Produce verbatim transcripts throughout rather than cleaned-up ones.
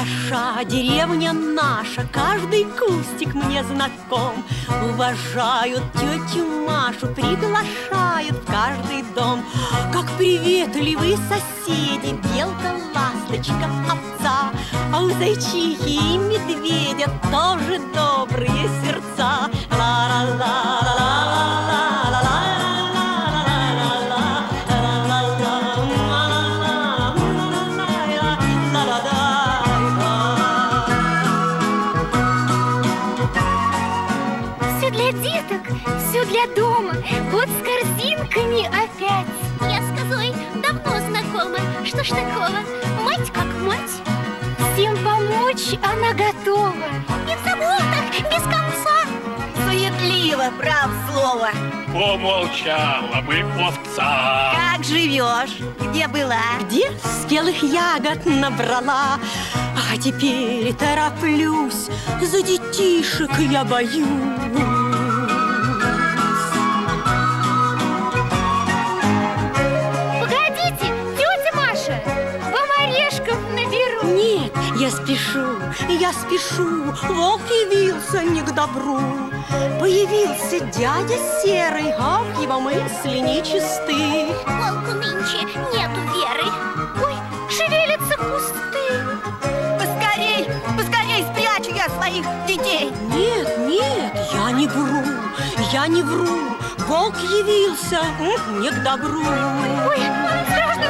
Хороша деревня наша, каждый кустик мне знаком. Уважают тетю Машу, приглашают в каждый дом. Как приветливые соседи, белка, ласточка, овца. А у зайчихи и медведя тоже добрые сердца. Ла-ла-ла-ла-ла-ла-ла-ла. Все для дома, вот с корзинками опять. Я с козой давно знакома. Что ж такого? Мать как мать. Всем помочь она готова. И в заботах без конца. Суетливо, прав слово. Помолчала бы овца. Как живешь? Где была? Где спелых ягод набрала. А теперь тороплюсь, за детишек я боюсь. Я спешу, я спешу, волк явился не к добру. Появился дядя серый, ах, его мысли нечисты. Волку нынче нету веры. Ой, шевелятся кусты. Поскорей, поскорей спрячу я своих детей. Нет, нет, я не вру, я не вру. Волк явился м, не к добру. Ой, страшно.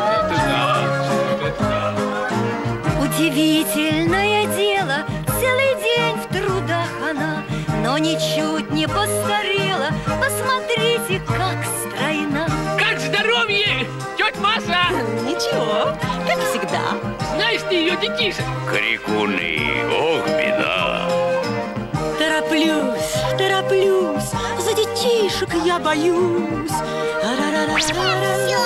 Удивительное дело, целый день в трудах она, но ничуть не постарела. Посмотрите, как стройна. Как здоровье, тетя Маша? Ничего, как всегда. Знаешь ты ее детишек? Крикуны, ох, беда. Тороплюсь, тороплюсь, за детишек я боюсь. Все.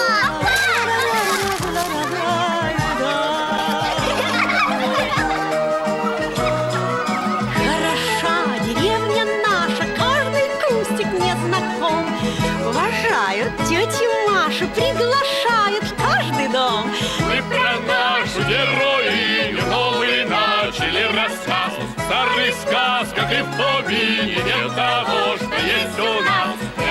Уважают тетю Машу, приглашают в каждый дом. Мы про нашу героиню новый начали рассказ. В старых сказках и в помине нет того, что есть у нас.